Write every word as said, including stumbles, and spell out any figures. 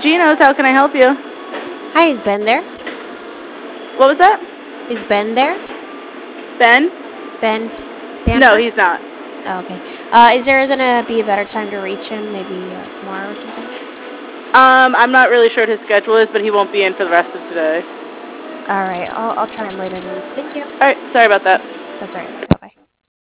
Geno's. How can I help you? Hi, is Ben there? What was that? Is Ben there? Ben? Ben No, Stanford? he's not. Oh, okay. Uh, is there gonna be a better time to reach him? Maybe uh, tomorrow or something? Um, I'm not really sure what his schedule is, but he won't be in for the rest of today. Alright, I'll, I'll try him later then. Thank you. Alright, sorry about that. That's alright.